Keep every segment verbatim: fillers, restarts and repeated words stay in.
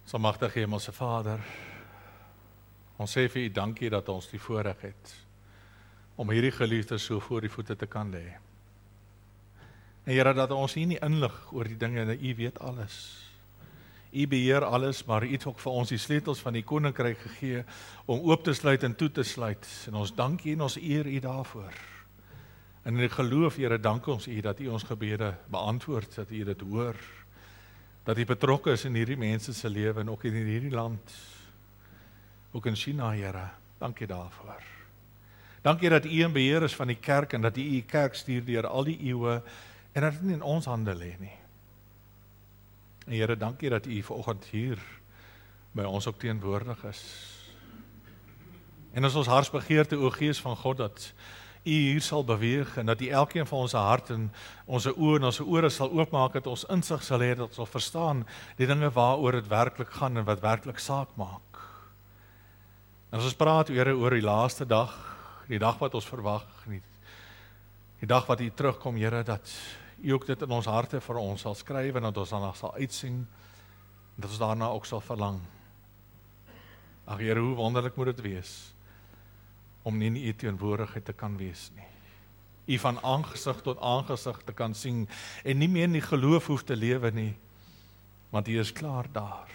Almagtige Hemelse Vader, ons sê vir U dankie dat ons die voorreg het om hierdie geliefdes so voor die voete te kan lê. En Here, dat ons hier nie inlig oor die dinge, dat U weet alles. U beheer alles, maar U het ook vir ons die sleutels van die koninkryk gegee om oop te sluit en toe te sluit. En ons dank U en ons eer U daarvoor. En in die geloof, Here, dank ons U dat U ons gebede beantwoord, dat U dit hoor. Dat U betrokke is in hierdie mense se lewe en ook in hierdie land. Ook in China, Here. Dankie daarvoor. Dankie dat U in beheer is van die kerk en dat U U kerk stuur deur al die eeue en dat dit nie in ons hande lê nie. En Here, dankie dat U vanoggend hier by ons ook teenwoordig is. En as ons hartsbegeerte, o Gees van God, dat U hier sal beweeg en dat U elkeen van ons hart en ons oë en ons ore sal oopmaak, dat ons insig sal hê, dat ons sal verstaan die dinge waaroor dit werklik gaan en wat werklik saak maak. En as ons praat, Here, oor die laaste dag, die dag wat ons verwag, die, die dag wat U terugkom, Here, dat U ook dit in ons harte vir ons sal skryf en dat ons daarna sal uitsien en dat ons daarna ook sal verlang. Ag Here, hoe wonderlik moet dit wees om nie in U teenwoordigheid te kan wees nie. U van aangesig tot aangesig te kan sien en nie meer in die geloof hoef te lewe nie, want U is klaar daar.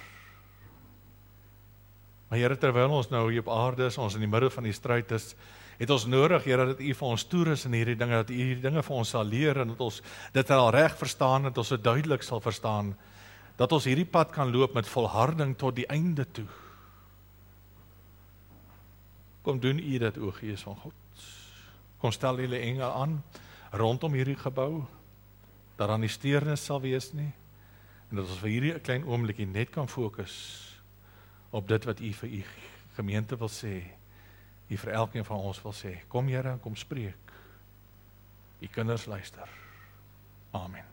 Maar Here, terwyl ons nou hier op aarde is, ons in die middel van die stryd is, het ons nodig, Here, dat U vir ons toerus in hierdie dinge, dat U hierdie dinge vir ons sal leer en dat ons dit al reg verstaan, dat ons dit duidelik sal verstaan, dat ons hierdie pad kan loop met volharding tot die einde toe. Kom doen U dit, o Gees van God. Kom stel julle engele aan rondom hierdie gebou, dat daar nie steurnis sal wees nie, en dat ons vir hierdie klein oombliekie net kan fokus op dit wat U vir U gemeente wil sê, U vir elkeen van ons wil sê. Kom Here, kom spreek. U kinders luister. Amen.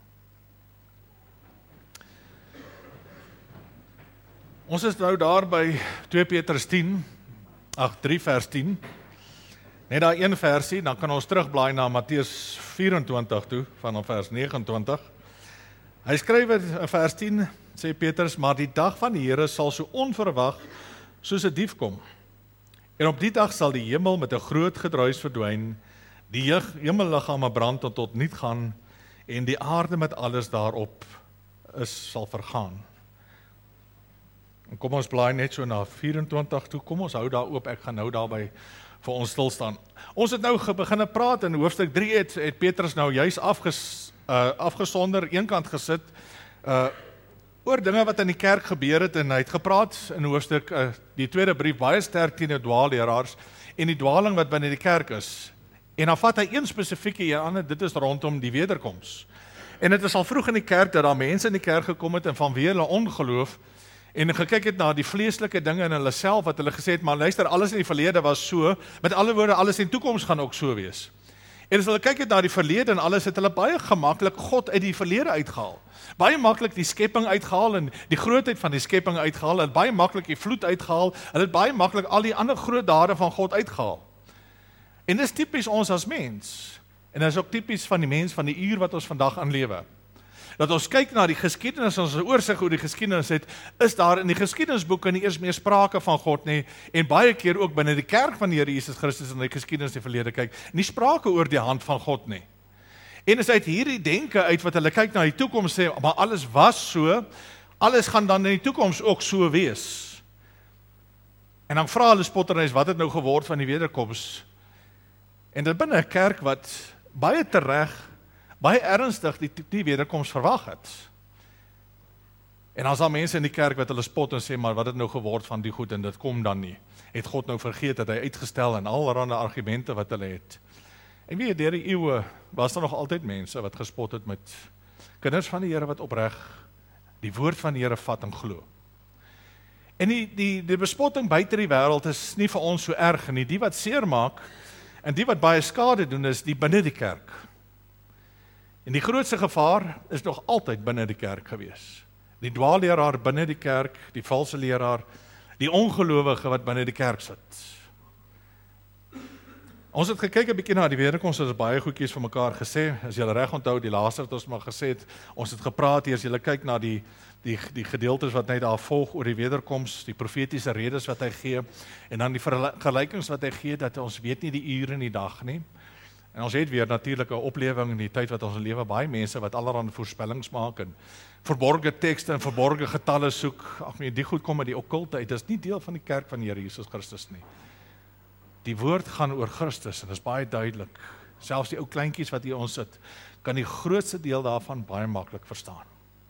Ons is nou daar by twee Petrus tien, ag drie vers tien. Net daar een versie, dan kan ons terugblaai na Matteus vyf-en-twintig toe, vanaf vers nege en twintig. Hy skryf in vers tien, sê Petrus, maar die dag van die Here sal so onverwag soos 'n dief kom. En op die dag sal die hemel met 'n groot gedruis verdwyn, die hemelliggame brand tot tot niet gaan, en die aarde met alles daarop is sal vergaan. En kom ons blaai net so na vyf-en-twintig toe, kom ons hou daar oop, ek gaan nou daarby vir ons stil staan. Ons het nou begin praat in hoofstuk drie, het, het Petrus nou juis afges, uh, afgesonder, eenkant gesit, uh, oor dinge wat in die kerk gebeur het, en hy het gepraat in hoofstuk, uh, die tweede brief, baie sterk teen die dwaalleraars, en die dwaling wat binne die kerk is. En dan vat hy een spesifieke een aan, dit is rondom die wederkoms. En dit is al vroeg in die kerk, dat daar mense in die kerk gekom het, en vanweer hulle ongeloof, en gekyk het na die vleeslike dinge in hulle self, wat hulle gesê het, maar luister, alles in die verlede was so, met alle woorde, alles in die toekoms gaan ook so wees. En as hulle kyk het na die verlede en alles, het hulle baie gemaklik God uit die verlede uitgehaal. Baie maklik die skepping uitgehaal en die grootheid van die skepping uitgehaal, en baie maklik die vloed uitgehaal, hulle het baie maklik al die ander groot dade van God uitgehaal. En dis tipies ons as mens, en dis ook tipies van die mens van die uur wat ons vandag aan lewe. Dat ons kyk na die geskiedenis, ons oorsig oor die geskiedenis het, is daar in die geskiedenisboeke nie eers meer sprake van God nie, en baie keer ook binne die kerk van die Here Jesus Christus in die geskiedenis in die verlede kyk, nie sprake oor die hand van God nie. En is uit hierdie denke uit wat hulle kyk na die toekoms sê, maar alles was so, alles gaan dan in die toekoms ook so wees. En dan vra hulle spotternis, wat het nou geword van die wederkoms? En dit binne 'n kerk wat baie tereg, baie ernstig die, die wederkoms verwag het. En as daar mense in die kerk wat hulle spot en sê, maar wat het nou geword van die goed en dit kom dan nie. Het God nou vergeet dat hy uitgestel en allerhande argumente wat hulle het. En weet, deur die eeue was daar nog altyd mense wat gespot het met kinders van die Here wat opreg die woord van die Here vat en glo. En die, die, die bespotting buite die wêreld is nie vir ons so erg nie. Die wat seer maak en die wat baie skade doen is die binne die kerk. En die grootste gevaar is nog altyd binne die kerk gewees. Die dwaalleraar binne die kerk, die valse leraar, die ongelowige wat binne die kerk sit. Ons het gekyk 'n bietjie na die wederkoms, ons het baie goedjies vir mekaar gesê. As julle reg onthou, die laaste het ons maar gesê het, ons het gepraat hier, as julle kyk na die die die gedeeltes wat net daar volg oor die wederkoms, die profetiese redes wat hy gee en dan die vergelykings wat hy gee dat ons weet nie die ure en die dag nie. En ons het weer natuurlik 'n oplewing in die tyd wat ons lewe, baie mense wat allerlei voorspellings maak en verborgde tekste en verborgde getalle soek. Ag nee, die goed kom uit die okkulte uit. Dis nie deel van die kerk van die Here Jesus Christus nie. Die woord gaan oor Christus en dit is baie duidelik. Selfs die ou kleintjies wat hier ons sit, kan die grootste deel daarvan baie maklik verstaan.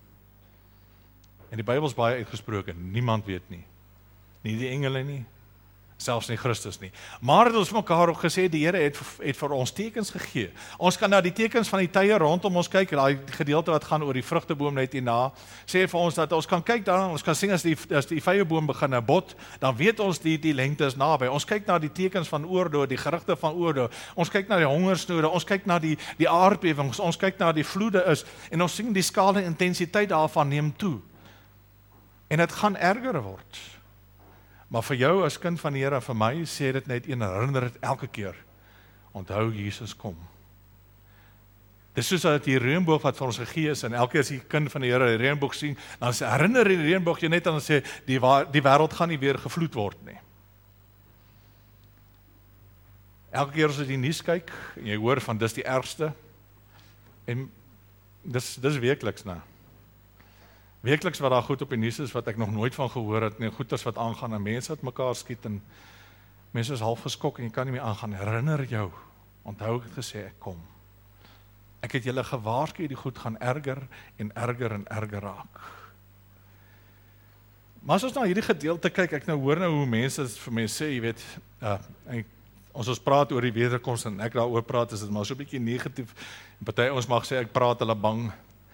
En die Bybel is baie uitgesproke, niemand weet nie. Nie die engele nie, selfs nie Christus nie. Maar het ons mekaar ook gesê, die Here het, het vir ons tekens gegee. Ons kan na die tekens van die tye rondom ons kyk, daai gedeelte wat gaan oor die vrugteboom net hierna, sê vir ons dat ons kan kyk daarna, ons kan sien as die, as die vyeboom begin bot, dan weet ons die, die lengte is naby. Ons kyk na die tekens van oorlog, die gerugte van oorlog, ons kyk na die hongersnoode, ons kyk na die, die aardbewings, ons kyk na die vloede is, en ons sien die skaal en intensiteit daarvan neem toe. En dit gaan erger word. Maar vir jou as kind van die Here, vir my sê dit net een, herinner dit elke keer. Onthou Jesus kom. Dis soos dat die reënboog wat vir ons gegee is, en elke keer as die kind van die Here die reënboog sien, dan sê, herinner die reënboog jy net aan sê, die, die wêreld gaan nie weer gevloed word nie. Elke keer as jy die nuus kyk, en jy hoor van dis die ergste, en dis, dis weekliks nou. Weekliks wat daar goed op die nuus is, wat ek nog nooit van gehoor het, nie goeders wat aangaan, en mense wat mekaar skiet, en mense is half geskok, en jy kan nie meer aangaan, herinner jou, onthou ek het gesê, ek kom. Ek het julle gewaarsku, die goed gaan erger, en erger, en erger raak. Maar as ons na hierdie gedeelte kyk, ek nou hoor nou hoe mense vir my sê, jy weet, uh, en ons ons praat oor die wederkoms, en ek daaroor praat, is dit maar so 'n bietjie negatief, en party ons mag sê, ek praat hulle bang.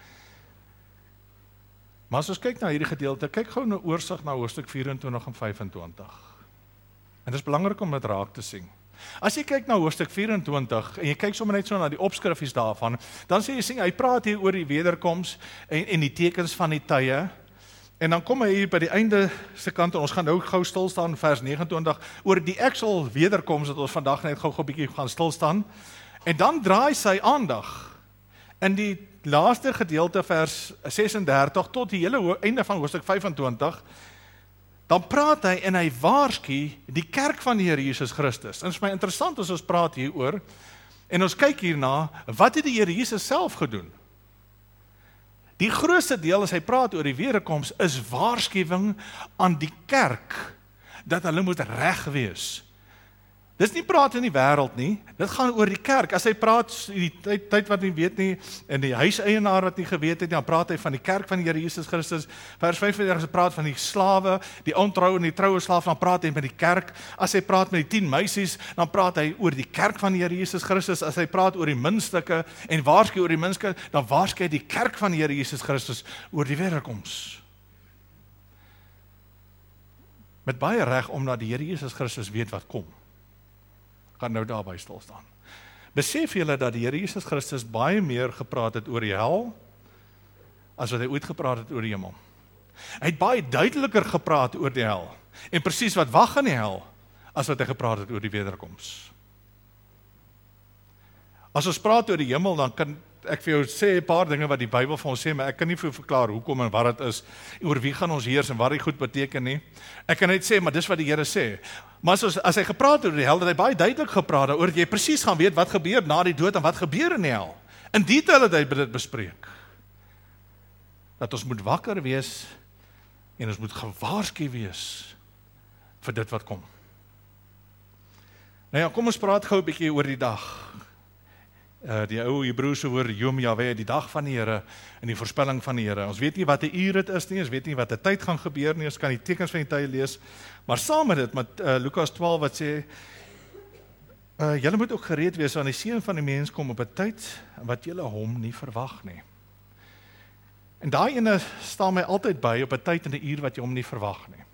Maar as ons kyk na hierdie gedeelte, kyk gou 'n oorsig na hoofstuk vyf-en-twintig en vyf-en-twintig. En dit is belangrik om dit raak te sien. As jy kyk na hoofstuk vyf-en-twintig, en jy kyk sommer net so na die opskriffies daarvan, dan sê jy sien, hy praat hier oor die wederkoms, en, en die tekens van die tye, en dan kom hy hier by die einde se kant, en ons gaan nou gou stil staan, vers negenentwintig, oor die actual wederkoms, dat ons vandag net gou 'n bietjie gaan stil staan, en dan draai sy aandag, in die laaste gedeelte vers ses-en-dertig tot die hele einde van hoofstuk vyf-en-twintig, dan praat hy en hy waarsku die kerk van die Here Jesus Christus. En dit is my interessant as ons praat hieroor, en ons kyk hierna, wat het die Here Jesus self gedoen? Die grootste deel as hy praat oor die wederkoms, is waarskuwing aan die kerk, dat hulle moet reg wees. Dis nie praat in die wêreld nie, dit gaan oor die kerk. As hy praat, die tyd, tyd wat nie weet nie, en die huiseienaar wat nie geweet het, dan praat hy van die kerk van die Here Jesus Christus. Vers vyf-en-dertig, hy praat van die slawe, die ontroue en die troue slaaf, dan praat hy met die kerk. As hy praat met die tien meisies, dan praat hy oor die kerk van die Here Jesus Christus. As hy praat oor die munstukke en waarsku oor die munstukke, dan waarsku hy die kerk van die Here Jesus Christus oor die wederkoms. Met baie reg, omdat die Here Jesus Christus weet wat kom. Gaan nou daarby stil staan. Besef julle dat die Here Jesus Christus baie meer gepraat het oor die hel, as wat hy ooit gepraat het oor die hemel. Hy het baie duideliker gepraat oor die hel, en presies wat wag in die hel, as wat hy gepraat het oor die wederkoms. As ons praat oor die hemel, dan kan ek vir jou sê 'n paar dinge wat die Bybel vir ons sê, maar ek kan nie vir jou verklaar hoekom en wat dit is, oor wie gaan ons heers en wat die goed beteken nie. Ek kan net sê, maar dis wat die Here sê. Maar as, as hy gepraat het oor die hel, het hy baie duidelik gepraat oor dat jy presies gaan weet wat gebeur na die dood en wat gebeur in die hel. In detail het hy dit bespreek. Dat ons moet wakker wees en ons moet gewaarsku wees vir dit wat kom. Nou ja, kom ons praat gou 'n bietjie oor die dag. Uh, die ou Hebreëse woord Yom Yahweh, die dag van die Here en die voorspelling van die Here. Ons weet nie wat 'n uur dit is nie, ons weet nie wat 'n tyd gaan gebeur nie, ons kan die tekens van die tye lees, maar saam met dit, met uh, Lukas twaalf wat sê, uh, julle moet ook gereed wees, want die seun van die mens kom op 'n tyd wat julle hom nie verwag nie. En daai ene staan my altyd by, op 'n tyd en 'n uur wat jy hom nie verwag nie.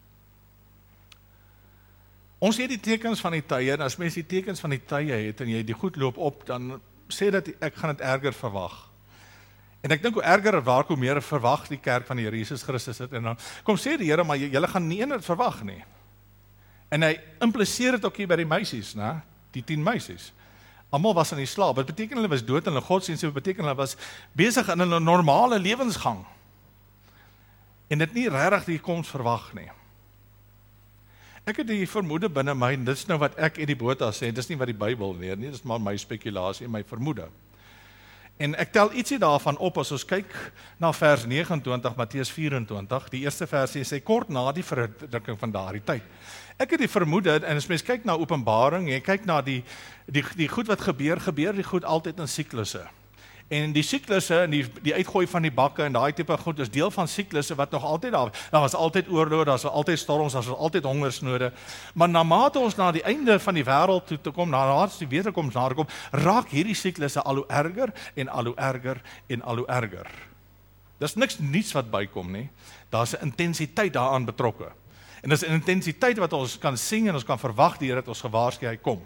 Ons het die tekens van die tye, en as mens die tekens van die tye het, en jy die goed loop op, dan sê dat ek gaan dit erger verwag. En ek dink hoe erger het waar, hoe meer verwag die kerk van die Here Jesus Christus het, en dan kom sê die Here, maar julle gaan nie een het verwag nie. En hy impliseer dit ook hier by die meisies, né? die tien meisies. Almal was in die slaap. Dit beteken hulle was dood in hulle godsdienst, dit beteken hulle was besig in hulle normale lewensgang. En dit nie regtig die koms verwag nie. Ek het die vermoede binne my, en dit is nou wat ek Eddie Botha sê, dit is nie wat die Bybel leer nie, dit is maar my spekulasie en my vermoede. En ek tel ietsie daarvan op as ons kyk na vers nege en twintig, Matteus vyf en twintig, die eerste versie sê kort na die verdrukking van daardie tyd. Ek het die vermoede, en as mens kyk na Openbaring, jy kyk na die, die, die goed wat gebeur, gebeur die goed altyd in siklusse. En die siklusse, en die, die uitgooi van die bakke, en daai tipe goed, is deel van siklusse wat nog altyd daar, daar was altyd oorlog, daar was altyd storms, daar was altyd hongersnode, maar na mate ons na die einde van die wêreld toe te kom, na mate die wederkoms nader kom, raak hierdie siklusse al hoe erger, en al hoe erger, en al hoe erger. Dis niks niets wat bykom nie, daar's 'n intensiteit daaraan betrokke. En dis 'n intensiteit wat ons kan sien, en ons kan verwag die Here het ons gewaarsku hy kom.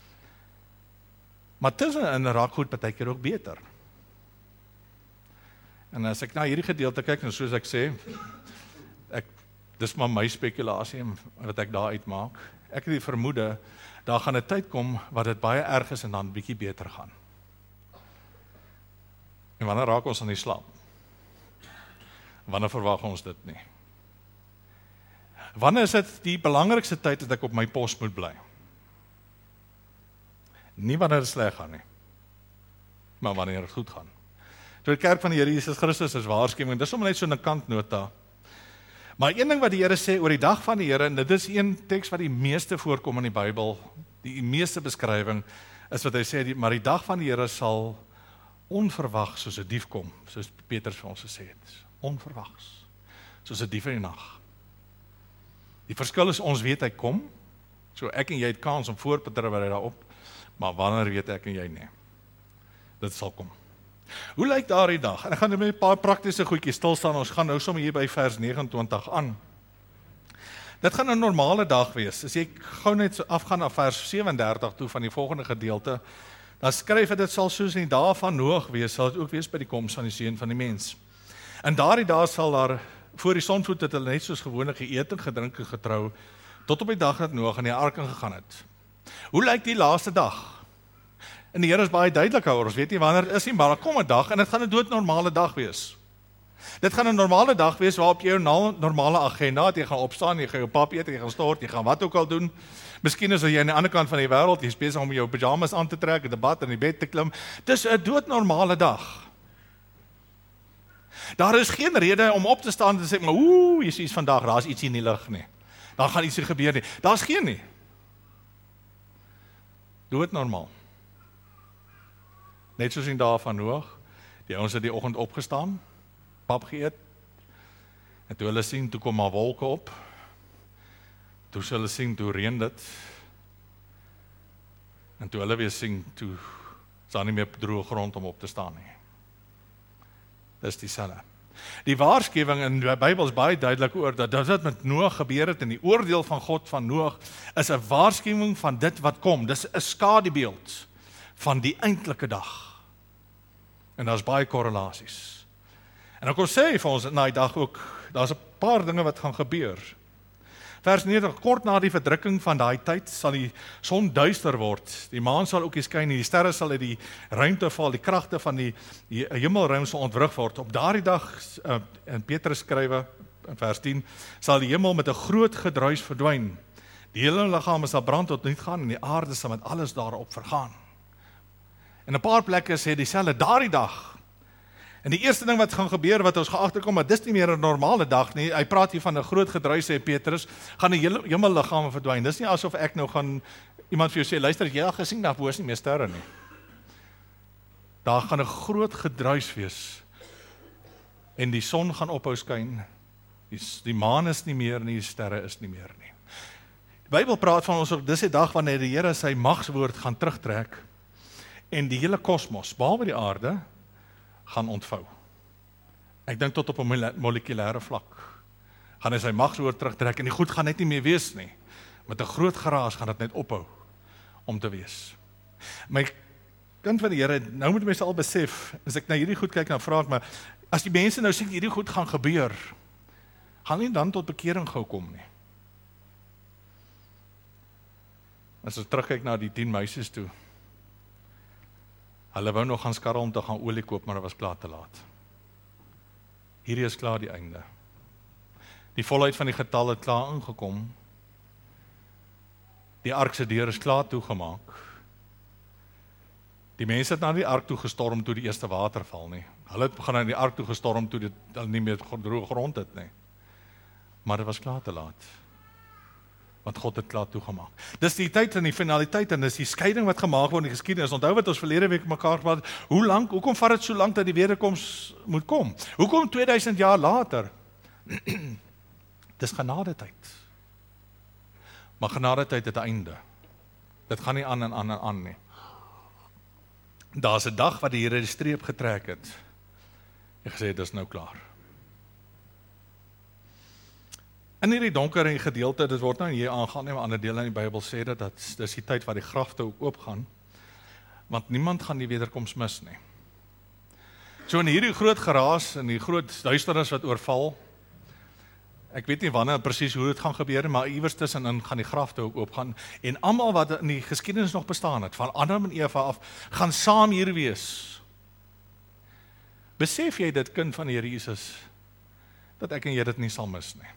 Maar tussenin raak goed partykeer ook beter. En as ek na hierdie gedeelte kyk, en soos ek sê, ek, dis maar my spekulasie wat ek daar uitmaak, ek het die vermoede, daar gaan 'n tyd kom wat dit baie erg is en dan bietjie beter gaan. En wanneer raak ons aan die slaap? Wanneer verwag ons dit nie? Wanneer is dit die belangrikste tyd dat ek op my pos moet bly? Nie wanneer dit sleg gaan nie, maar wanneer dit goed gaan. Toe die kerk van die Here Jesus Christus is waarskuwing, dis sommer net so 'n kantnota. Maar een ding wat die Here sê oor die dag van die Here, en dit is een teks wat die meeste voorkom in die Bybel, die meeste beskrywing, is wat hy sê, die, maar die dag van die Here sal onverwags soos 'n dief kom, soos Petrus vir ons gesê het, onverwags, soos 'n dief in die nag. Die verskil is, ons weet hy kom, so ek en jy het kans om voor te tree daarop, maar wanneer weet ek en jy nie. Dit sal kom. Hoe lyk daardie dag? En ek gaan met 'n paar praktiese goedjies stil staan, ons gaan nou sommer hier by vers nege en twintig aan. Dit gaan 'n normale dag wees. As jy gou net so afgaan na vers sewe en dertig toe van die volgende gedeelte, dan skryf dit, dit sal soos in die dae van Noag wees, sal dit ook wees by die koms van die Seun van die Mens. En daardie dae sal daar, voor die sonvloed het hulle net soos gewoonlik geëet en gedrink en getrou, tot op die dag dat Noag in die ark ingegaan het. Hoe lyk die laaste dag? En die Here is baie duidelik oor, ons weet nie wanneer dit is nie, maar daar kom 'n dag, en dit gaan 'n doodnormale dag wees. Dit gaan 'n normale dag wees, waarop jy jou normale agenda het, jy gaan opstaan, jy gaan jou pap eet, jy gaan stort, jy gaan wat ook al doen. Miskien is jy aan die ander kant van die wêreld, jy is besig om jou pyjamas aan te trek, 'n debat in die bed te klim. Dis 'n doodnormale dag. Daar is geen rede om op te staan en te sê, maar oeh, jy sien vandag, daar's iets in die lug nie. Daar gaan iets gebeur nie. Daar's geen nie. Doodnormaal. Net soos in die dae van Noag, die ouens het die oggend opgestaan, pap geëet, en toe hulle sien, toe kom maar wolke op, toe hulle sien, toe reën dit, en toe hulle weer sien, toe is daar nie meer droë grond om op te staan nie. Dis dieselfde. Die waarskuwing in die Bybel is baie duidelik oor, dat dit met Noag gebeur het, en die oordeel van God van Noag, is 'n waarskuwing van dit wat kom, dis 'n skadubeeld van die eintlike dag. En daar's baie korrelasies. En ek wil sê vir ons na die dag ook, daar's 'n paar dinge wat gaan gebeur. Vers nege, kort na die verdrukking van daai tyd sal die son duister word, die maan sal ook nie skyn nie, die sterre sal uit die ruimte val, die kragte van die, die hemelruim sal ontwrig word. Op daardie dag, uh, in Petrus skrywe, in vers tien, sal die hemel met 'n groot gedruis verdwyn. Die hele liggame sal brand tot niet gaan, en die aarde sal met alles daarop vergaan. En 'n paar plekke sê dieselfde, daardie dag. En die eerste ding wat gaan gebeur, wat ons gaan agterkom, maar dis nie meer 'n normale dag nie, hy praat hier van 'n groot gedruis, sê Petrus, gaan die hele hemelliggame verdwyn. Dis nie asof ek nou gaan, iemand vir jou sê, luister, jy al gesien, daar bo is nie meer sterre nie. Daar gaan 'n groot gedruis wees, en die son gaan ophou skyn, die, die maan is nie meer nie, die sterre is nie meer nie. Die Bybel praat van ons, dis die dag wanneer die Here sy magswoord gaan terugtrek, en die hele kosmos, behalwe die aarde, gaan ontvou. Ek dink tot op 'n molekulêre vlak. Gaan hy sy magswoord terugtrek, en die goed gaan net nie meer wees nie. Met 'n groot geraas gaan dit net ophou om te wees. My kind van die Here, nou moet mense al besef, as ek na hierdie goed kyk, dan vra ek my, as die mense nou sien hierdie goed gaan gebeur, gaan nie dan tot bekering gou kom nie. As ons terugkyk na die tien meisies toe, hulle wou nog gaan skarrel om te gaan olie koop, maar dit was klaar te laat. Hierdie is klaar die einde. Die volheid van die getal het klaar ingekom. Die ark se deur is klaar toegemaak. Die mense het na die ark toe gestorm toe die eerste water val nie. Hulle het begin na die ark toe gestorm toe dit nie meer droë grond het nie. Maar dit was klaar te laat. Want God het klaar toegemaak. Dis die tyd en die finaliteit en dis die skeiding wat gemaak word in die geskiedenis. Onthou wat ons verlede week mekaar gepraat het, hoe lank, hoekom vat dit so lank dat die wederkoms moet kom? Hoekom tweeduisend jaar later? Dis genadetyd. Maar genadetyd het 'n einde. Dit gaan nie aan en aan en aan nie. Daar's 'n dag wat die Here die streep getrek het. En gesê dis nou klaar. In hierdie donker gedeelte, dit word nou hier aangaan, nie, maar ander dele in die Bybel sê dat, dat dis die tyd waar die grafte ook oopgaan, want niemand gaan die wederkoms mis nie. So in hierdie groot geraas, en die groot duisternis wat oorval, ek weet nie wanneer presies hoe dit gaan gebeur, maar iewers tussenin gaan die grafte ook oopgaan, en almal wat in die geskiedenis nog bestaan het, van Adam en Eva af, gaan saam hier wees. Besef jy dit, kind van die Here Jesus, dat ek en jy dit nie sal mis nie.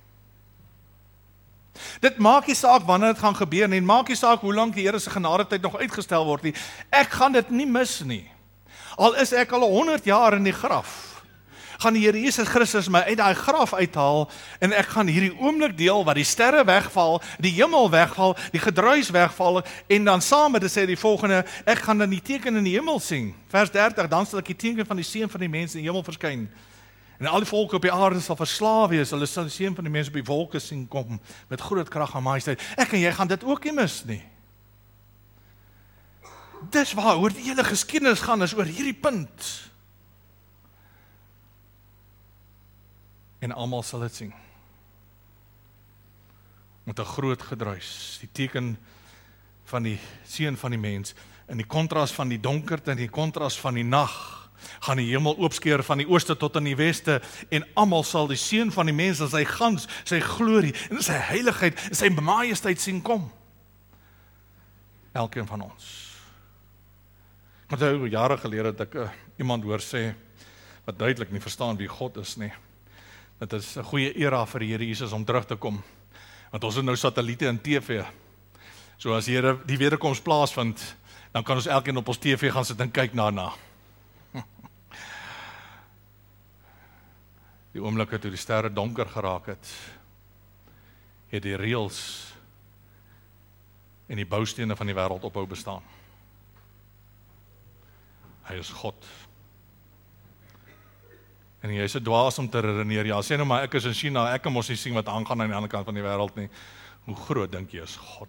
Dit maak nie saak wanneer dit gaan gebeur nie, en maak nie saak hoe lank die Here se genadetyd nog uitgestel word nie. Ek gaan dit nie mis nie. Al is ek al honderd jaar in die graf, gaan die Here Jesus Christus my uit daai graf uithaal, en ek gaan hierdie oomblik deel, wat die sterre wegval, die hemel wegval, die gedruis wegval, en dan saam met dit sê die volgende, ek gaan dan die teken in die hemel sien. Vers dertig, dan sal ek die teken van die seun van die mens in die hemel verskyn. En al die volke op die aarde sal verslae wees, hulle sal die seun van die mens op die wolke sien kom, met groot krag en majesteit. Ek en jy gaan dit ook nie mis nie. Dis waar, oor die hele geskiedenis gaan, is oor hierdie punt. En almal sal dit sien. Met 'n groot gedruis, die teken van die seun van die mens, in die kontras van die donkerte en die kontras van die nag, gaan die hemel oopskeer van die ooste tot in die weste, en almal sal die seun van die mens, en sy gans, sy glorie, en sy heiligheid, en sy majesteit sien kom. Elkeen van ons. Want nou, jare gelede het ek uh, iemand hoor sê, wat duidelik nie verstaan wie God is nie. Dit is 'n goeie era vir die Here Jesus om terug te kom. Want ons het nou satelliete en T V. So as die Here die wederkoms plaasvind, dan kan ons elkeen op ons T V gaan sit en kyk daarna. Die oomblikke toe die sterre donker geraak het, het die reëls en die boustene van die wêreld ophou bestaan. Hy is God. En jy is 'n dwaas om te redeneer, ja, sê nou maar ek is in China, ek kan mos nie sien wat aangaan aan die ander kant van die wêreld nie. Hoe groot dink jy is God?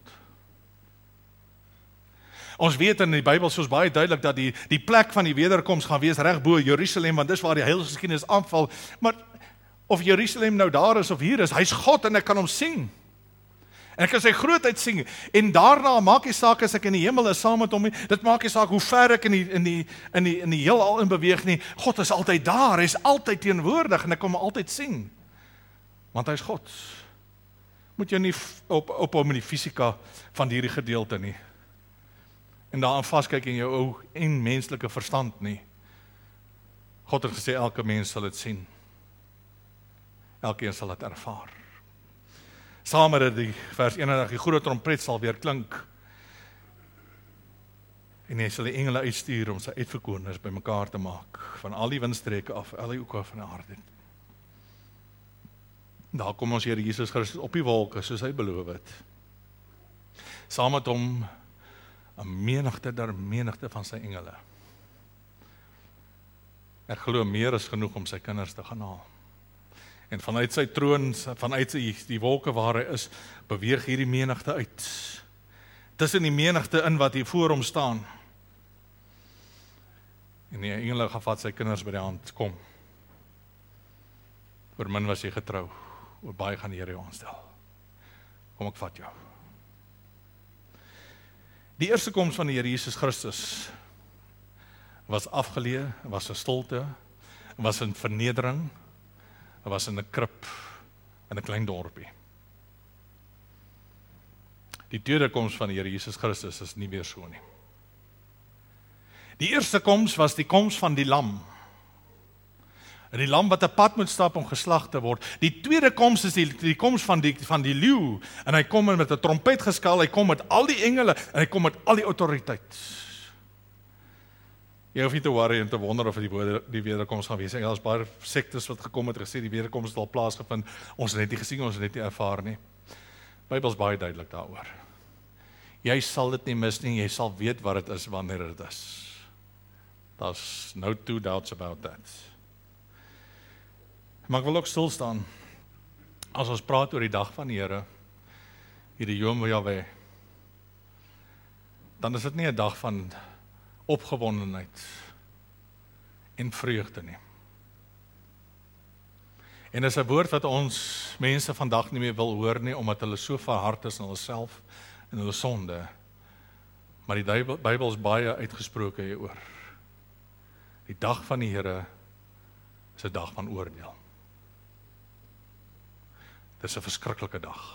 Ons weet in die Bybel soos baie duidelik dat die, die plek van die wederkoms gaan wees reg bo Jerusalem, want dis waar die heilige geskiedenis aanval, maar of Jerusalem nou daar is of hier is, hy's God en ek kan hom sien. En ek kan sy grootheid sien, en daarna maak nie saak as ek in die hemel is saam met hom nie, dit maak nie saak hoe ver ek in die, in die, in die, in die heelal in beweeg nie, God is altyd daar, hy is altyd teenwoordig, en ek kan hom altyd sien, want hy is God. Moet jy nie op, op hom in die fisika van hierdie gedeelte nie, en daaraan vastkyk in jou ou en menslike verstand nie. God het gesê, elke mens sal dit sien, elkeen sal dit ervaar. Saam met die vers eenendertig, die groot trompet sal weer klink, en hy sal die engele uitstuur om sy uitverkorenes bymekaar te maak, van al die windstreke af, al die hoeke van die aarde. Daar kom ons Here Jesus Christus op die wolke, soos hy beloof het. Saam met hom, 'n menigte der menigte van sy engele. Ek glo meer is genoeg om sy kinders te gaan haal. En vanuit sy troon, vanuit sy, die wolke waar hy is, beweeg hierdie menigte uit. Tussen die menigte in wat hier voor hom staan. En die engele gaan vat sy kinders by die hand, kom. Oor min was jy getrou, oor baie gaan die Here jou aanstel. Kom, ek vat jou. Die eerste koms van die Here Jesus Christus was afgeleë, was 'n stilte, was 'n vernedering, was in 'n krib in 'n klein dorpie. Die tweede koms van die Here Jesus Christus is nie meer so nie. Die eerste koms was die koms van die lam. En die lam wat 'n pad moet stap om geslag te word. Die tweede koms is die, die koms van die, van die leeu. En hy kom met 'n trompet geskal, hy kom met al die engele, en hy kom met al die autoriteit. Jy hoef nie te worry en te wonder of die, die wederkoms gaan wees. Daar is baie sektes wat gekom het, gesê die wederkoms het al plaasgevind. Ons het net nie gesien, ons het net nie ervaar nie. Die Bybel is baie duidelik daaroor. Jy sal dit nie mis nie, jy sal weet wat dit is wanneer dit is. Daar's no two doubts about that. Maar ek wil ook stil staan, as ons praat oor die dag van die Here, hierdie Yom Yahweh, dan is dit nie 'n dag van opgewondenheid en vreugde nie. En dis 'n woord wat ons mense vandag nie meer wil hoor nie, omdat hulle so verhard is in hulle self en hulle sonde. Maar die Bybel, Bybel is baie uitgesproke hieroor. Die dag van die Here is 'n dag van oordeel. Dis 'n verskriklike dag.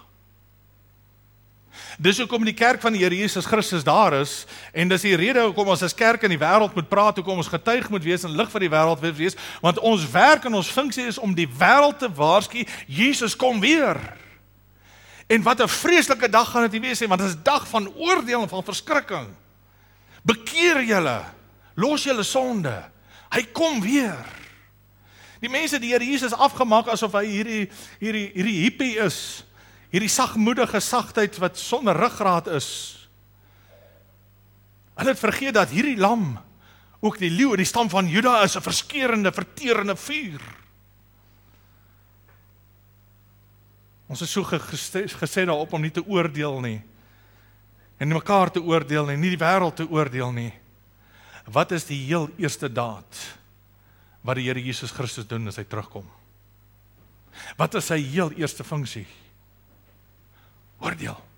Dis hoekom die kerk van die Here Jesus Christus daar is, en dis die rede hoekom ons as kerk in die wêreld moet praat, hoekom ons getuig moet wees en lig vir die wêreld moet wees, want ons werk en ons funksie is om die wêreld te waarsku, Jesus kom weer. En wat 'n vreeslike dag gaan dit wees, want dit is 'n dag van oordeel en van verskrikking. Bekeer julle, los julle sonde, hy kom weer. Die mense die Here Jesus afgemaak asof hy hierdie hierdie hierdie hippie is, hierdie sagmoedige sagtheid wat sonder ruggraat is. Hulle het vergeet dat hierdie lam, ook die leeu, die stam van Juda is 'n verskeurende, verterende vuur. Ons is so gesê daarop om nie te oordeel nie, en nie mekaar te oordeel nie, nie die wêreld te oordeel nie. Wat is die heel eerste daad wat die Here Jesus Christus doen as hy terugkom? Wat is sy heel eerste funksie? Oordeel.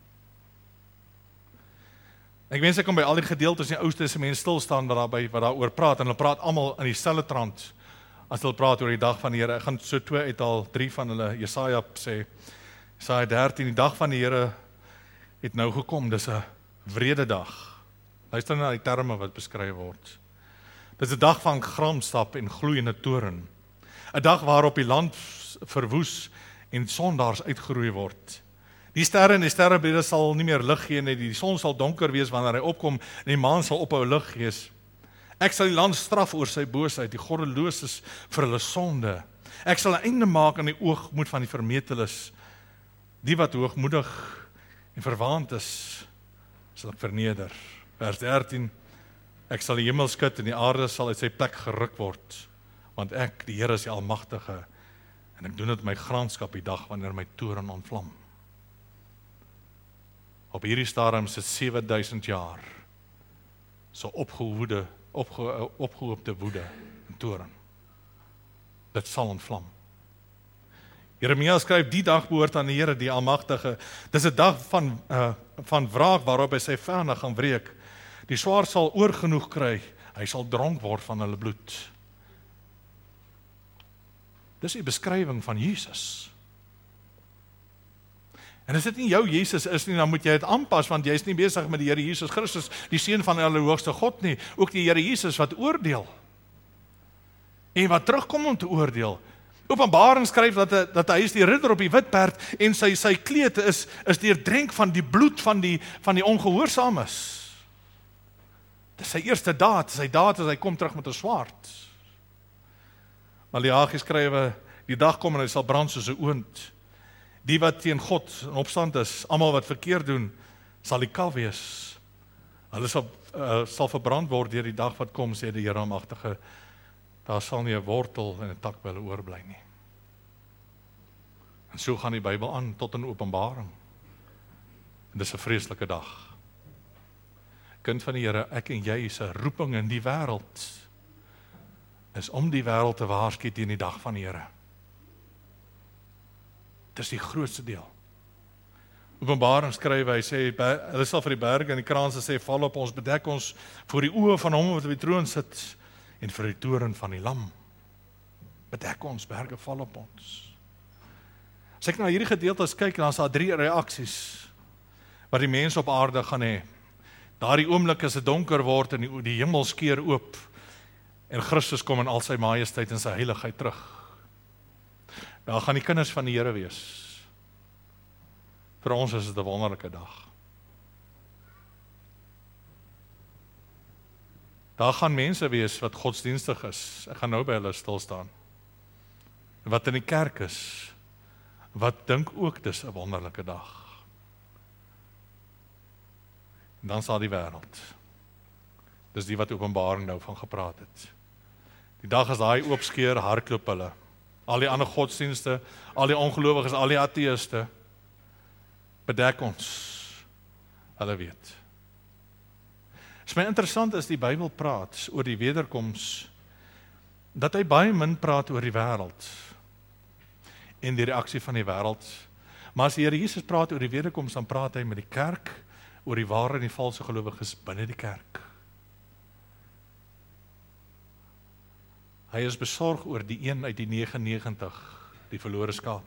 Ek wens ek kom by al die gedeeltes in die Ou Testament stil staan wat daarby wat daaroor praat, en hulle praat almal in dieselfde trant as hulle praat oor die dag van die Here. Ek gaan so twee uithaal, drie van hulle. Jesaja sê, Jesaja dertien, die dag van die Here het nou gekom, dis 'n wrede dag. Luister na die terme wat beskryf word. Dis 'n dag van gramstap en gloeiende toren. 'n Dag waarop die land verwoes en sondaars uitgeroei word. Die sterre en die sterrebeelde sal nie meer lig gee nie, die son sal donker wees wanneer hy opkom, en die maan sal ophou lig gee. Ek sal die land straf oor sy boosheid, die goddeloses vir hulle sonde. Ek sal 'n einde maak aan die oogmoed van die vermeteles. Die wat hoogmoedig en verwaand is, sal ek verneder. Vers dertien, ek sal die hemel skud en die aarde sal uit sy plek geruk word, want ek, die Here is die Almagtige, en ek doen dit my gramskap die dag wanneer my toorn ontvlam. Op hierdie stadium is dit sewe duisend jaar, so opgewoede, opge, opgehoopte woede en toorn. Dit sal ontvlam. Jeremia skryf, die dag behoort aan die Here, die Almagtige. Dis 'n dag van, uh, van wraak waarop hy sy vyande gaan wreek. Die swaard sal oorgenoeg kry, hy sal dronk word van hulle bloed. Dis die beskrywing van Jesus. En as dit nie jou Jesus is nie, dan moet jy dit aanpas, want jy is nie besig met die Here Jesus Christus, die Seun van die Allerhoogste God nie, ook die Here Jesus wat oordeel. En wat terugkom om te oordeel. Openbaring skryf dat, dat hy is die ridder op die wit perd, en sy, sy kleed is, is deurdrenk van die bloed van die, van die ongehoorsaames. Dit is sy eerste daad, sy daad is hy kom terug met 'n swaard. Maleagi skrywe, die dag kom en hy sal brand soos 'n oond. Die wat teen God in opstand is, almal wat verkeerd doen, sal die kal wees. Hulle sal, uh, sal verbrand word deur die dag wat kom, sê die Here Almagtige. Daar sal nie 'n wortel en 'n tak by hulle oorbly nie. En so gaan die Bybel aan tot in Openbaring. En dis 'n vreeslike dag. Kind van die Here, ek en jy is 'n roeping in die wêreld. Is om die wêreld te waarsku teen die dag van die Here. Dis die grootste deel. Openbaring skryf hy sê, hulle sal vir die berge en die kraanse sê, val op ons, bedek ons voor die oë van hom wat op die troon sit, en vir die toren van die lam. Bedek ons, berge val op ons. As ek na hierdie gedeeltes kyk, dan is daar drie reaksies wat die mense op aarde gaan hê. Daardie oomblik as dit donker word en die, die hemel skeur oop en Christus kom in al sy majesteit en sy heiligheid terug. Daar gaan die kinders van die Here wees. Vir ons is dit 'n wonderlike dag. Daar gaan mense wees wat godsdienstig is. Ek gaan nou by hulle stil staan. Wat in die kerk is, wat dink ook dis 'n wonderlike dag. En dan sal die wêreld. Dis die wat Openbaring nou van gepraat het. Die dag as daai oopskeur, hardloop hulle. Al die ander godsdienste, al die ongelowiges, al die ateïste, bedek ons. Hulle weet. Is my interessant as die Bybel praat oor die wederkoms, dat hy baie min praat oor die wêreld en die reaksie van die wêreld. Maar as die Here Jesus praat oor die wederkoms, dan praat hy met die kerk oor die ware en die valse gelowiges binne die kerk. Hy is besorg oor die een uit die negenennegentig, die verlore skaap.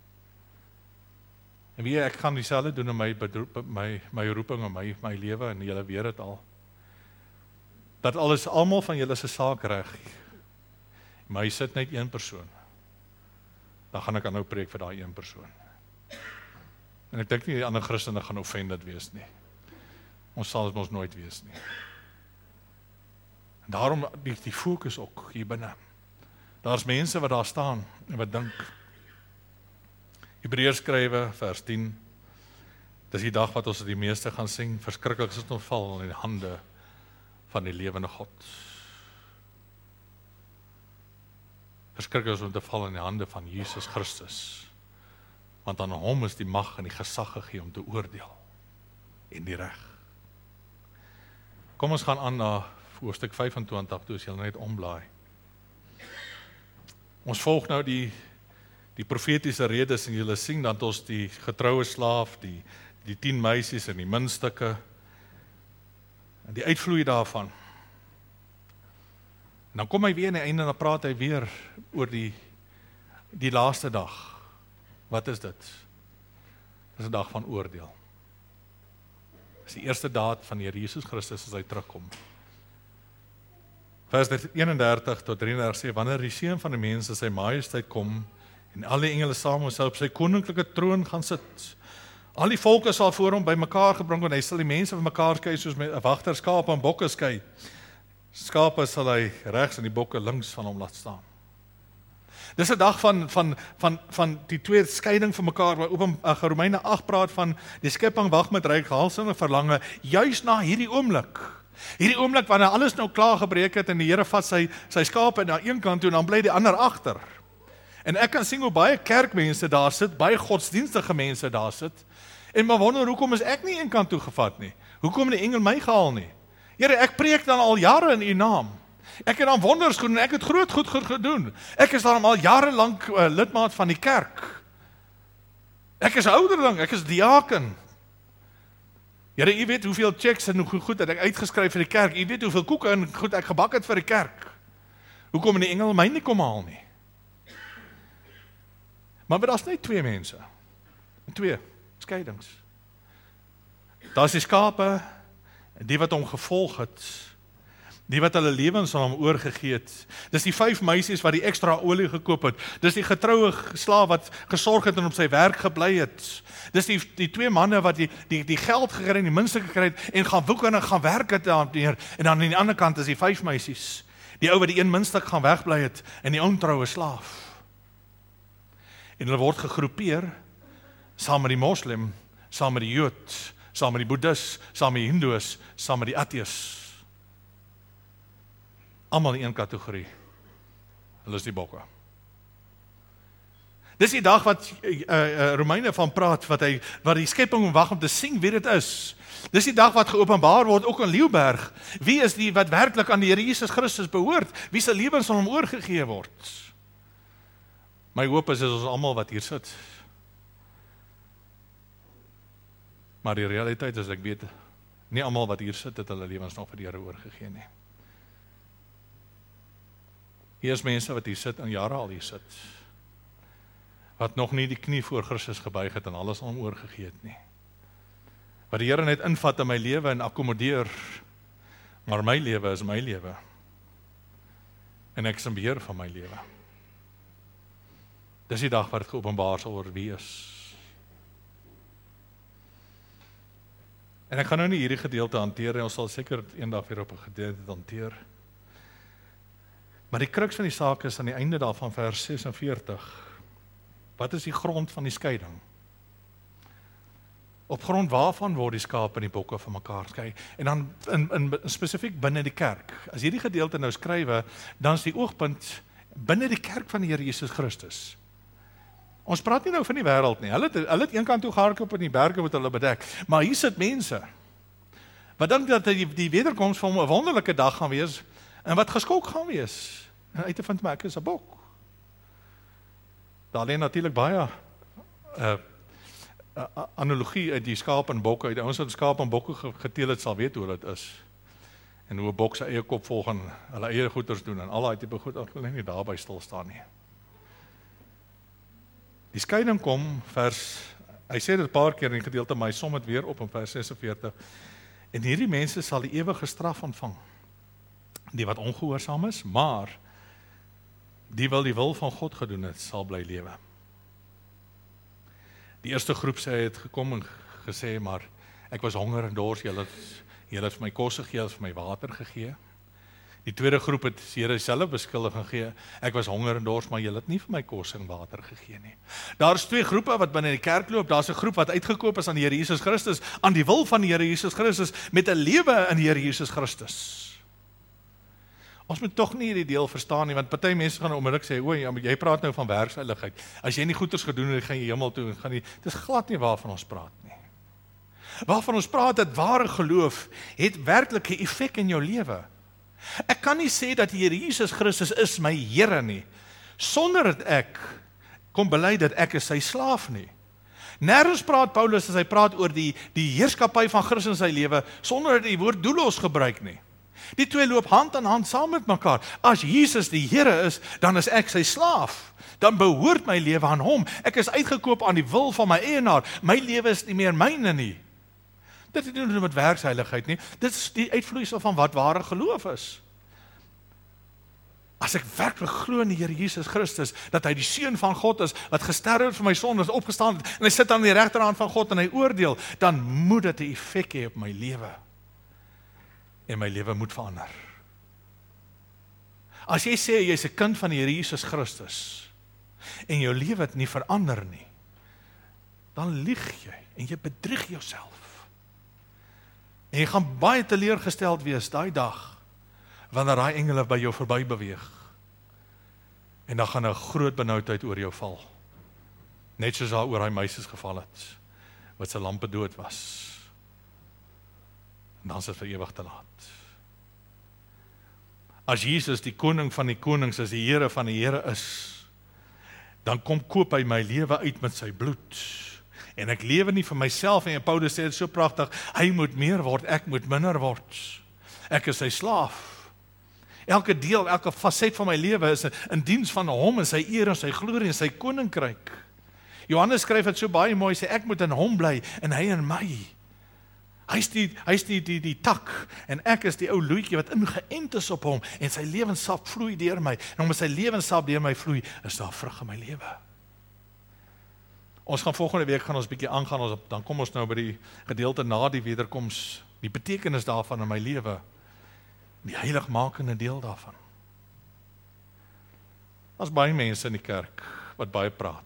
En wie ek gaan dieselfde doen in my bedroep, my my roeping en my my lewe en julle weet dit al. Dat alles almal van julle se saak reg. Maar hy sit net een persoon. Dan gaan ek aanhou preek vir daai een persoon. En ek dink nie die ander Christene gaan offended wees nie. Ons sal dit mos nooit wees nie. En daarom die, die fokus ook hier binne. Daar's mense wat daar staan en wat dink. Hebreërs skrywe vers tien. Dis die dag wat ons die meeste gaan sing, verskriklik is ons val in die hande van die lewende God. Verskriklik is om te val in die hande van Jesus Christus. Want aan hom is die mag en die gesag gegee om te oordeel en die reg. Kom ons gaan aan na hoofstuk vyfentwintig, toe as jy net omblaai. Ons volg nou die die profetiese redes en julle sien dat ons die getroue slaaf, die die tien meisies en die muntstukke en die uitvloei daarvan. En dan kom hy weer aan die einde en dan praat hy weer oor die die laaste dag. Wat is dit? Dis 'n dag van oordeel. Dis die eerste daad van die Here Jesus Christus as hy terugkom. Vers eenendertig tot drieëndertig sê, wanneer die seun van die mens in sy majesteit kom en al die engele saam met hom op sy koninklike troon gaan sit. Al die volke sal voor hom bymekaar gebring word en hy sal die mense bymekaar skei soos met 'n wagter skape en bokke skei. Skape sal hy regs en die bokke links van hom laat staan. Dis 'n dag van van van van die twee skeiding van mekaar waar Open uh, Romeine agt praat van die skepping wag met ryk halsinge verlange juis na hierdie oomblik. Hierdie oomblik wanneer alles nou klaar gebreek het en die Here vat sy sy skape na een kant toe en dan bly die ander agter. En ek kan sien hoe baie kerkmense daar sit, baie godsdienstige mense daar sit. En maar wonder hoekom is ek nie een kant toe gevat nie? Hoekom het die engel my gehaal nie? Here, ek preek dan al jare in u naam. Ek het dan wonders gedoen en ek het groot goed gedoen. Ek is dan al jare lank uh, lidmaat van die kerk. Ek is ouderling, ek is diaken. Here, u weet hoeveel checks en hoe goed het ek uitgeskryf vir die kerk. U weet hoeveel koeke en goed ek gebak het vir die kerk. Hoekom het die engel my nie kom haal nie? Maar daar's net twee mense. Twee skeidings. Daar's die skape, die wat hom gevolg het, die wat hulle lewens aan hom oorgegee het. Dis die vyf meisies wat die ekstra olie gekoop het. Dis die getroue slaaf wat gesorg het en op sy werk gebly het. Dis die die twee manne wat die die die geld gekry en die minste gekry het en gaan woeker en gaan werk het daar. En dan aan die ander kant is die vyf meisies. Die ou wat die een minstuk gaan wegbly het en die ontroue slaaf. En hulle word gegroepeer saam met die moslim, saam met die Jood, saam met die Boeddhis, saam met die Hindoes, saam met die ateës. Almal in een kategorie. Hulle is die bokke. Dis die dag wat uh, uh, Romeine van praat, wat hy wat die skepping wag om te sien wie dit is. Dis die dag wat geopenbaar word ook in Leeuberg. Wie is die wat werklik aan die Here Jesus Christus behoort? Wie se lewens sal hom oorgegee word? My hoop is, is ons almal wat hier sit. Maar die realiteit is, ek weet, nie almal wat hier sit, het hulle lewens nog vir die Here oorgegee nie. Hier is mense wat hier sit, en jare al hier sit, wat nog nie die knie voor Christus gebuig het, en alles aan hom oorgegee het nie. Wat die Here net invat in my lewe en akkommodeer, maar my lewe is my lewe. En ek is in beheer van my lewe. Dis die dag wat dit geopenbaar sal word wie is. En ek gaan nou nie hierdie gedeelte hanteer, en ons sal seker eendag weer op 'n gedeelte hanteer. Maar die kruks van die saak is aan die einde daarvan vers sesenveertig. Wat is die grond van die skeiding? Op grond waarvan word die skape en die bokke van mekaar skei? En dan in, in, in spesifiek binne die kerk. As hierdie gedeelte nou skrywe, dan is die oogpunt binne die kerk van die Here Jesus Christus. Ons praat nie nou van die wêreld nie. Hulle het, hulle het eenkant toe gehardloop op in die berge wat hulle bedek. Maar hier sit mense wat dink dat die, die wederkoms van 'n wonderlike dag gaan wees en wat geskok gaan wees. En uit te vind maar ek is 'n bok. Daar lê natuurlik baie uh, uh, analogie uit die skaap en bokke. Die ouens wat skaap en bokke geteel het sal weet hoe dit is. En hoe 'n bok sy eie kop volg en hulle eie goeders doen en al daai tipe goed, ek wil nie daarby stil staan nie. Die skeiding kom, vers, hy sê dit 'n paar keer in die gedeelte, maar hy som dit weer op in vers sesenveertig. En hierdie mense sal die ewige straf ontvang. Die wat ongehoorsaam is, maar die wil die wil van God gedoen het, sal bly lewe. Die eerste groep sê het gekom en gesê, maar ek was honger en dors, julle het, julle het vir my kos gegee, julle het vir my water gegee. Die tweede groep het die Here self beskuldig gegee, ek was honger en dors, maar julle het nie vir my kos en water gegee nie. Daar is twee groepe wat binne die kerk loop, daar is 'n groep wat uitgekoop is aan die Here Jesus Christus, aan die wil van die Here Jesus Christus, met 'n lewe in die Here Jesus Christus. Ons moet tog nie hierdie deel verstaan nie, want party mense gaan onmiddellik sê, o, ja, jy praat nou van werkseiligheid. As jy nie goeders gedoen het, gaan jy hemel toe, gaan nie, dis glad nie waarvan ons praat nie. Waarvan ons praat, dat ware geloof het werklik 'n effek in jou lewe. Ek kan nie sê dat die Here Jesus Christus is my Here nie, sonder dat ek kom bely dat ek is sy slaaf nie. Nergens praat Paulus as hy praat oor die, die heerskappy van Christus in sy lewe, sonder dat hy die woord doulos gebruik nie. Die twee loop hand aan hand saam met mekaar. As Jesus die Here is, dan is ek sy slaaf. Dan behoort my lewe aan hom. Ek is uitgekoop aan die wil van my eienaar. My lewe is nie meer myne nie. Dit het nie te doen met werksheiligheid nie. Dit is die uitvloeisel van wat ware geloof is. As ek werklik glo in die Here Jesus Christus, dat hy die seun van God is, wat gesterf het vir my sondes, opgestaan het, en hy sit aan die regterhand van God en hy oordeel, dan moet dit 'n effek hê op my lewe. En my lewe moet verander. As jy sê jy's 'n kind van die Here Jesus Christus, en jou lewe het nie verander nie, dan lieg jy, en jy bedrieg jouself. En jy gaan baie teleurgesteld wees daai dag, wanneer daai engele by jou verby beweeg. En dan gaan 'n groot benoudheid oor jou val. Net soos daar oor daai meisies geval het, wat se lampe dood was. En dan is dit vir ewig te laat. As Jesus die koning van die konings, as die Here van die Here is, dan kom koop hy my lewe uit met sy bloed. En ek lewe nie vir myself, en Paulus sê dit so pragtig, hy moet meer word, ek moet minder word. Ek is sy slaaf. Elke deel, elke faset van my lewe is in diens van hom en sy eer en sy glorie en sy koninkryk. Johannes skryf dit so baie mooi, sê ek moet in hom bly en hy in my. Hy is die, hy is die, die, die tak en ek is die ou loetjie wat ingeënt is op hom en sy lewenssap vloei deur my. En omdat sy lewenssap deur my vloei, is daar vrug in my lewe. Ons gaan volgende week gaan ons bietjie aangaan, ons, dan kom ons nou by die gedeelte na die wederkoms, die betekenis daarvan in my lewe. Die heiligmakende deel daarvan. Daar's baie mense in die kerk wat baie praat.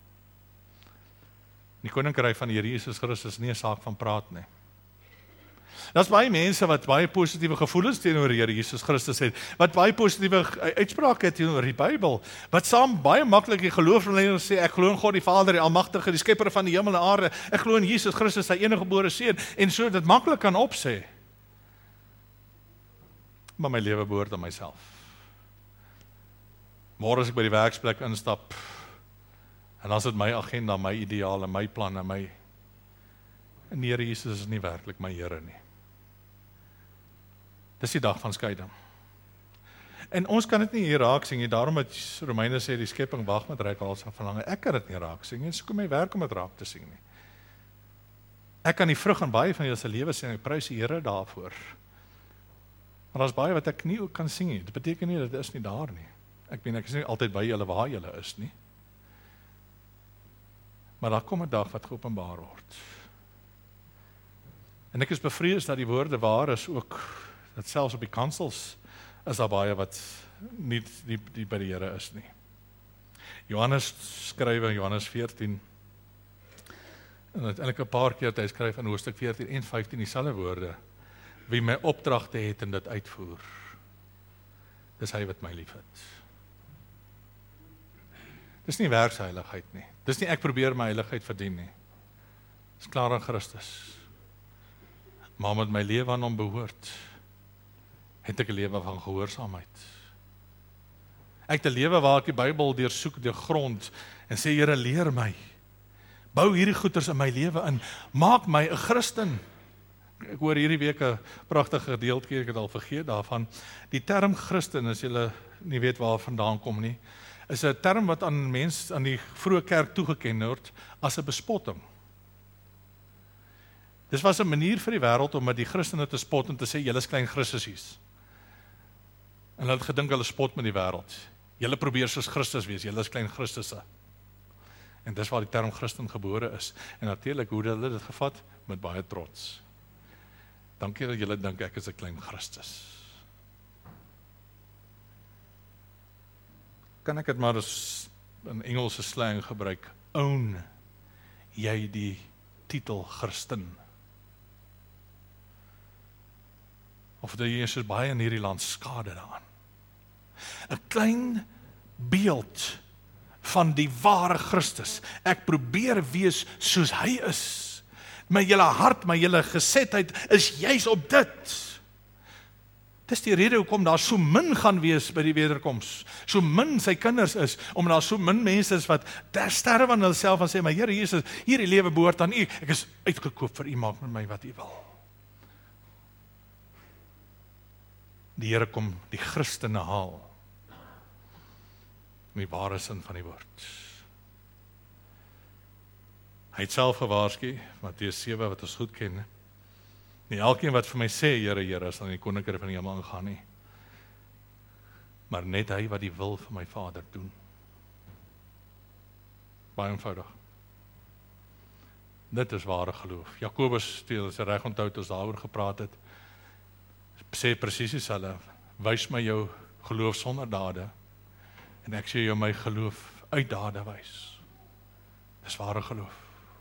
Die koninkryk van die Here Jesus Christus is nie 'n saak van praat nie. Daar's baie mense wat baie positiewe gevoelens teenoor die Here Jesus Christus het, wat baie positiewe uitsprake het teenoor die Bybel, wat saam baie maklik die geloof in hulle sê, ek glo in God die Vader, die Almagtige, die Skepper van die hemel en aarde, ek glo in Jesus Christus, sy enige gebore seun, en so dit maklik kan opsê. Maar my lewe behoort aan myself. Môre as ek by die werksplek instap, en dan is dit my agenda, my ideale, my planne, my, en die Here Jesus is nie werklik my Here nie. Dis die dag van skeiding. En ons kan dit nie hier raak sien nie, daarom het Romeine sê, die skepping wag met reik hals en verlange, ek kan dit nie raak sien nie, so kom my werk om dit raak te sien nie. Ek kan die vrug aan baie van julle se lewe sien, ek prys die Here daarvoor. Maar daar's baie wat ek nie ook kan sien nie. Dit beteken nie dat dit is nie daar nie. Ek meen, ek is nie altyd by julle waar julle is nie. Maar daar kom 'n dag wat geopenbaar word. En ek is bevrees dat die woorde waar is ook, dat selfs op die kansels is daar baie wat nie die, die by die Here is nie. Johannes skryf in Johannes veertien, en uiteindelik 'n paar keer het hy skryf in hoofstuk veertien en vyftien dieselfde woorde, wie my opdragte het en dit uitvoer, dis hy wat my liefhet. Dis nie werksheiligheid nie, dis nie ek probeer my heiligheid verdien nie, dis klaar aan Christus, maar met my lewe aan hom behoort, het ek 'n lewe van gehoorsaamheid. Ek het 'n lewe waar ek die Bybel deursoek, deur grond, en sê, Here, leer my, bou hierdie goeders in my lewe in, maak my 'n Christen. Ek hoor hierdie week 'n pragtige gedeeltjie, ek het al vergeet daarvan, die term Christen, as julle nie weet waar vandaan kom nie, is 'n term wat aan mense, aan die vroeë kerk toegeken word, as 'n bespotting. Dis was 'n manier vir die wêreld om met die Christene te spot en te sê, julle is klein Christusies. En hulle het gedink hulle spot met die wêreld. Julle probeer soos Christus wees, julle is klein Christusse. En dis waar die term Christen gebore is. En natuurlik, hoe hulle dit gevat? Met baie trots. Dankie dat julle dink ek is 'n klein Christus. Kan ek dit maar as in Engelse slang gebruik? Own jy die titel Christen? Of dat jy soos baie in hierdie land skade daaraan. 'n Klein beeld van die ware Christus. Ek probeer wees soos hy is. My hele hart, my hele gesetheid is juis op dit. Dis die rede hoekom daar so min gaan wees by die wederkoms. So min sy kinders is, omdat daar so min mense is wat ter sterwe aan hulself en sê, maar Here Jesus, hierdie lewe behoort aan U. Ek is uitgekoop vir U, maak met my wat U wil. Die Here kom die Christene haal. In die ware sin van die woord. Hy het self gewaarsku, Matteus sewe wat ons goed ken. Nie elkeen wat vir my sê, Here, Here, sal in die koninkryk van die hemel ingaan nie. Maar net hy wat die wil van my Vader doen. Baie eenvoudig. Dit is ware geloof. Jakobus, toe as hy reg onthou het ons daaroor gepraat het, sê presies dieselfde. Wys my jou geloof sonder dade, en ek sê jou my geloof uit dade wys. Dis ware geloof.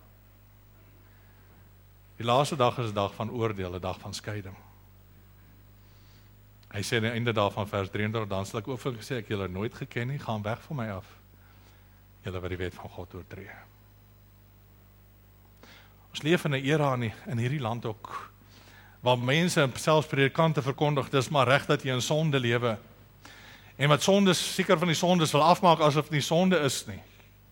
Die laaste dag is 'n dag van oordeel, 'n dag van skeiding. Hy sê aan die einde daarvan vers drieëndertig, dan sal ek ook vir gesê, ek julle nooit geken nie, gaan weg van my af, julle wat die wet van God oortree. Ons leef in 'n era in, in hierdie land ook, waar mense, selfs predikante verkondig, dis maar reg dat jy in sonde lewe, en wat sondes, seker van die sondes wil afmaak, asof nie sonde is nie.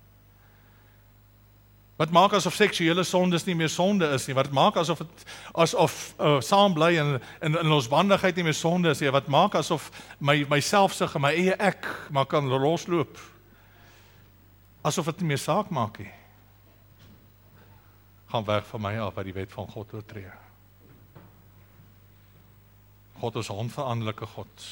Wat maak asof seksuele sondes nie meer sonde is nie, wat maak asof het, asof uh, saam bly en, en in losbandigheid nie meer sonde is nie, wat maak asof my, my selfsug en my eie ek maar kan losloop, asof het nie meer saak maak nie. Gaan weg van my af, wat die wet van God oortree. God is 'n onveranderlike God.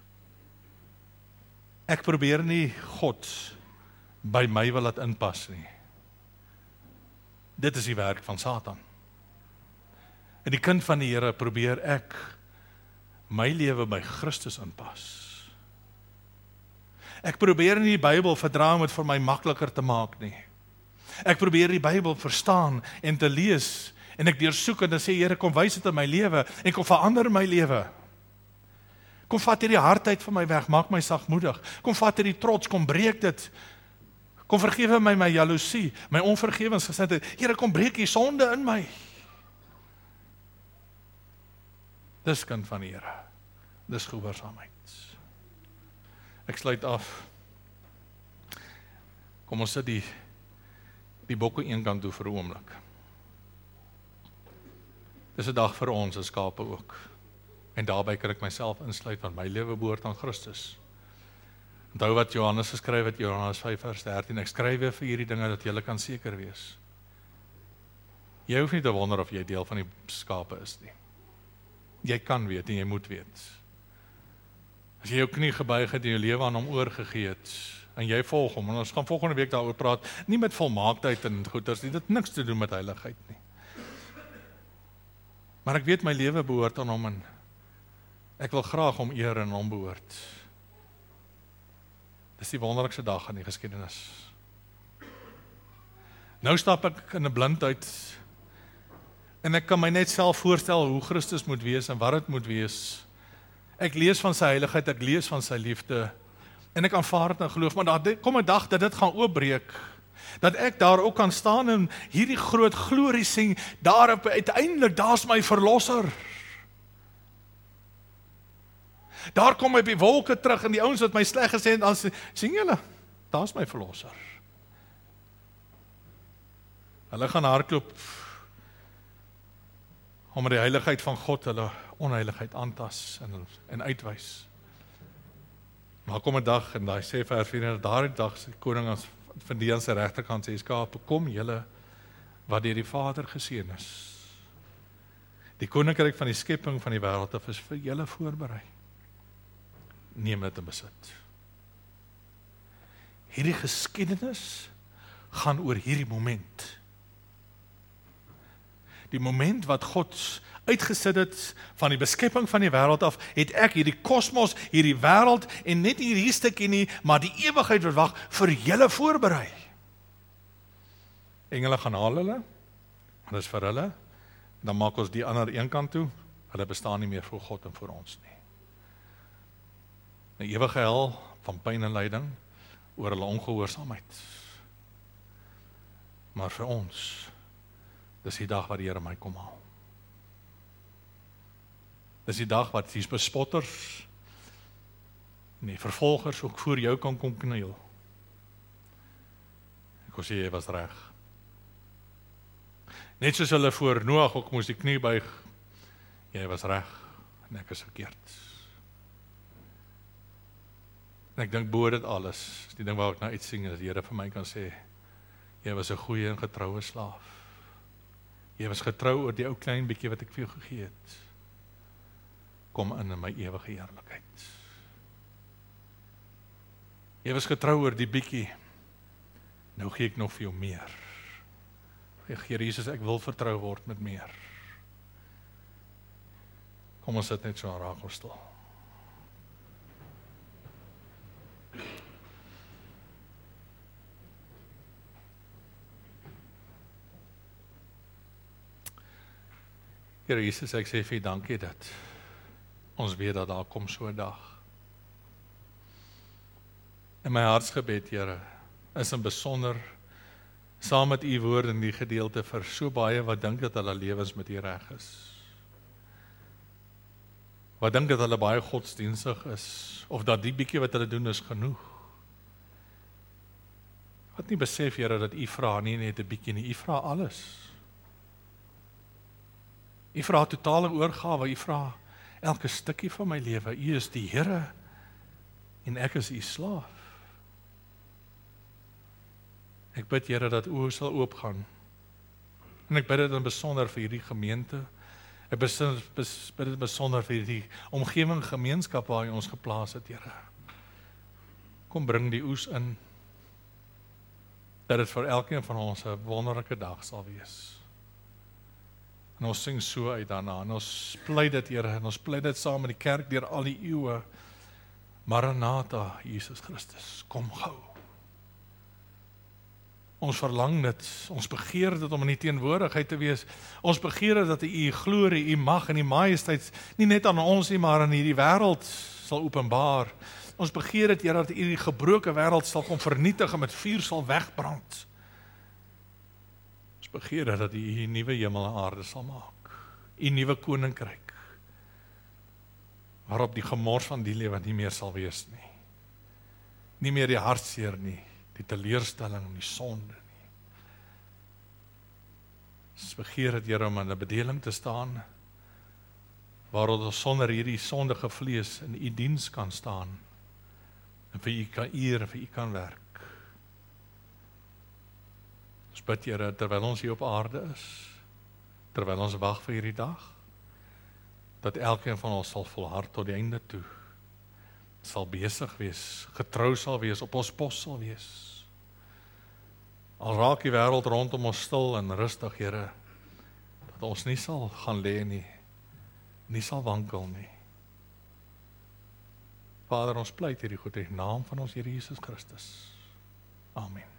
Ek probeer nie God by my wil laat inpas nie. Dit is die werk van Satan. En die kind van die Here probeer ek my lewe by Christus inpas. Ek probeer nie die Bybel verdra om dit vir my makliker te maak nie. Ek probeer die Bybel verstaan en te lees, en ek deursoek en dan sê, Here, kom wys dit in my lewe, en kom verander my lewe. Kom vat hierdie hardheid van my weg, maak my sagmoedig. Kom vat hierdie trots, kom breek dit. Kom vergewe my my jaloesie, my onvergewensgesindheid. Here, kom breek die sonde in my. Dis kind van die Here. Dis gehoorsaamheid. Ek sluit af. Kom ons sit die die bokke een kant toe vir 'n oomblik. Dis 'n dag vir ons as skape ook. En daarbey kan ek myself insluit, want my lewe behoort aan Christus. Onthou wat Johannes geskryf het, Johannes vyf vers dertien, ek skryf weer vir hierdie dinge dat julle kan seker wees. Jy hoef nie te wonder of jy deel van die skape is nie. Jy kan weet en jy moet weet. As jy jou knie gebuig het en jou lewe aan hom oorgegee het, en jy volg hom, en ons gaan volgende week daaroor praat, nie met volmaaktheid en goeders nie, dit het niks te doen met heiligheid nie. Maar ek weet my lewe behoort aan hom en ek wil graag hom eer en hom behoort. Dis die wonderlikste dag in die geskiedenis. Nou stap ek in 'n blindheid en ek kan my net self voorstel hoe Christus moet wees en wat dit moet wees. Ek lees van sy heiligheid, ek lees van sy liefde en ek aanvaar dit in geloof, maar daar kom 'n dag dat dit gaan oopbreek. Dat ek daar ook kan staan en hierdie groot glorie sing, daarop uiteindelik, daar's my verlosser. Daar kom hy op die wolke terug en die ouens wat my sleg gesê het, dan sing julle, daar's my verlosser. Hulle gaan hardloop om die heiligheid van God hulle onheiligheid aantas en, en uitwys. Maar kom 'n dag en daai sê vers vier, daardie dag se koning as van die aan sy regterkant sê, skape, kom julle wat deur die Vader geseën is. Die koninkryk van die skepping van die wêreld af is vir julle voorberei. Neem dit in besit. Hierdie geskiedenis gaan oor hierdie moment. Die moment wat God uitgesit het van die beskepping van die wêreld af, het ek hierdie kosmos, hierdie wêreld en net nie hierdie stukkie nie, maar die ewigheid wat wag vir julle voorberei. Engele gaan haal hulle, en dis vir hulle, dan maak ons die ander een kant toe, hulle bestaan nie meer vir God en vir ons nie. 'n Ewige hel van pyn en lyding oor hulle ongehoorsaamheid. Maar vir ons, dis die dag wat die Here my kom haal. Dis die dag wat die bespotters, nee, vervolgers ook voor jou kan kom kniel. Ek kon sê, jy was reg. Net soos hulle voor Noag ook moes die knie buig, jy was reg, en ek is verkeerd. En ek dink bo dit alles, die ding waar ek nou uitsing, is die Here vir my kan sê, jy was 'n goeie en getroue slaaf. Jy was getrou oor die ou klein bietjie wat ek vir jou gegee het. Kom in in my ewige heerlikheid. Jy was getrou oor die bietjie, nou gee ek nog vir jou meer. Here Jesus, ek wil vertrou word met meer. Kom ons sit net so aan raak ons stil. Here Jesus, ek sê vir U dankie dat ons weet dat daar kom so 'n dag. En my hartsgebed, Here, is in besonder saam met U woord in die gedeelte vir so baie wat dink dat hulle lewens met U reg is. Wat dink dat hulle baie godsdienstig is, of dat die bietjie wat hulle doen is genoeg. Wat nie besef, Here, dat U vra nie net 'n bietjie nie, U vra alles. U vra totale oorgawe, U vra elke stukkie van my lewe. U is die Here en ek is U slaaf. Ek bid, Here, dat oë sal oopgaan. En ek bid dit in besonder vir hierdie gemeente. Ek bid dit besonder vir hierdie omgewing gemeenskap waar U ons geplaas het, Here. Kom bring die oes in. Dat dit vir elkeen van ons 'n wonderlike dag sal wees. En ons sing so uit daarna, en ons pleit dit, Here, en ons pleit dit saam met die kerk deur al die eeue. Maranatha, Jesus Christus, kom gou. Ons verlang dit, ons begeer dit om in die teenwoordigheid te wees. Ons begeer dat U glorie, U mag en U majesteit nie net aan ons nie, maar aan hierdie wêreld sal openbaar. Ons begeer dit, Here, dat U die gebroke wêreld sal kom vernietig en met vuur sal wegbrand. Ons begeer dat U U nuwe hemel en aarde sal maak. U nuwe koninkryk, waarop die gemors van die lewe nie meer sal wees nie. Nie meer die hartseer nie, die teleurstelling en die sonde nie. Ons begeer dit, Here, om in 'n bedeling te staan, waar ons sonder hierdie sondige vlees in U diens kan staan, en vir U kan eer en vir U kan werk. Ons bid, Here, terwyl ons hier op aarde is, terwyl ons wag vir hierdie dag, dat elkeen van ons sal volhard tot die einde toe, sal besig wees, getrou sal wees, op ons pos sal wees. Al raak die wêreld rondom ons stil en rustig, Here, dat ons nie sal gaan lê nie, nie sal wankel nie. Vader, ons pleit hierdie goed in die naam van ons Here Jesus Christus. Amen.